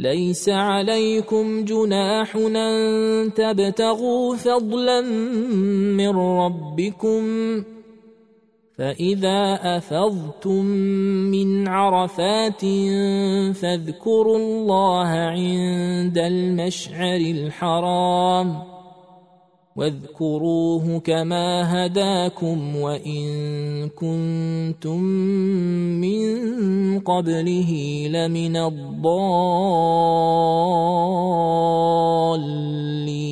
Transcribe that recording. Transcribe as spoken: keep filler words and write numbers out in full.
ليس عليكم جناح أن تبتغوا فضلا من ربكم فإذا أفضتم من عرفات فاذكروا الله عند المشعر الحرام واذكروه كما هداكم وإن كنتم من قبله لمن الضالين